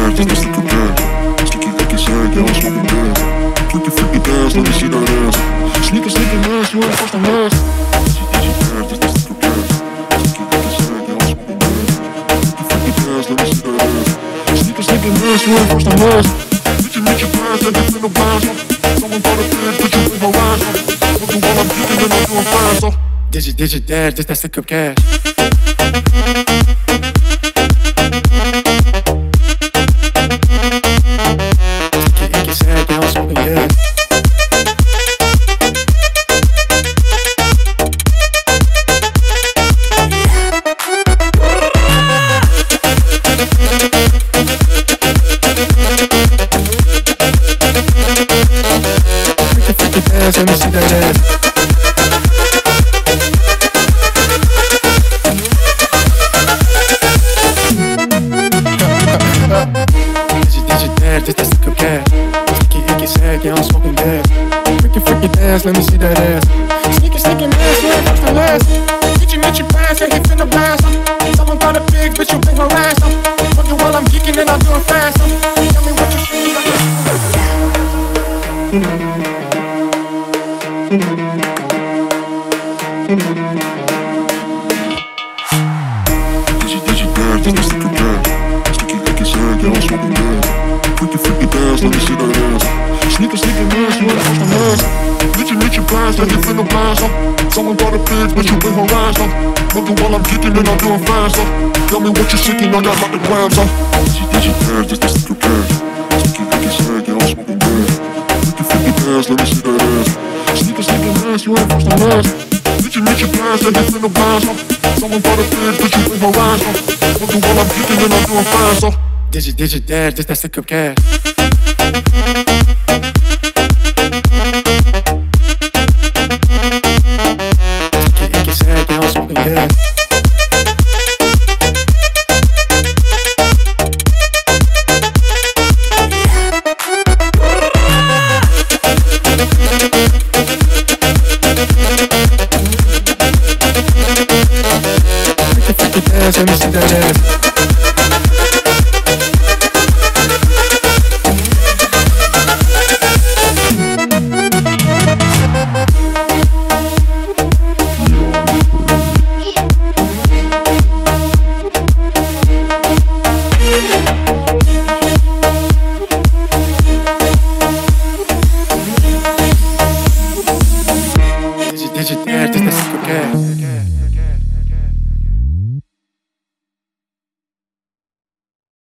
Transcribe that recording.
dance, just stick a dance. Sticky, icky, sad, yeah, I'm smoking gas. Freaky, freaky dance, let me see that ass. Sneaker, sneaking ass, you ain't first and last. Dizzy, dizzy dance, just stick a dance. Sticky, icky, sad, yeah, I'm smoking gas. Freaky, freaky dance, let me see that ass. Sneaker, sneaking ass, you ain't first and last. Meet your plans, and it's in the blast. Someone got a plan, but you ain't harassed. I'll do what I'm getting and I'm doing fast. Dizzy, dizzy dance, just stick up cash. Let me see that ass. Did you dance? Just stick up cash. Sticky, icky, sad, yeah, I'm smoking gas. Freaky, freaky dance, let me see that ass. Sneaky, sneaking ass, you ain't first and last. Did you meet your plans, and he finna blast. Someone got a big bitch, you bring her ass. Fucking while I'm geeking and I'm doing fast. Tell me what you see. Dizzy dance, just stick a dance. Sticky, icky, sad, yeah, I'm smoking gas. Freaky, freaky dance, let me see that ass. Sneaker, sneaking ass, you ain't first and last. Did you meet your plans, and you finna blast. Someone got a bitch, but you bring her ass. Fucking while I'm geeking and I'm doing fast. Tell me what you seeking, I got like the grams. Dizzy dance, just stick a dance. Sticky, icky, sad, yeah, I'm smoking gas. Freaky, freaky dance, let me see that ass. Sneaker, sneaking ass, you ain't first and last. Did you meet your plans, and you finna blast. Someone got a bitch, but you bring her ass. Fucking while I'm geeking and I'm doing fast. Dizzy, dizzy dance, just stick up cash. Sticky, icky, sad, yeah, I'm smoking gas. Let me see that ass. Did you dance? Just a cash.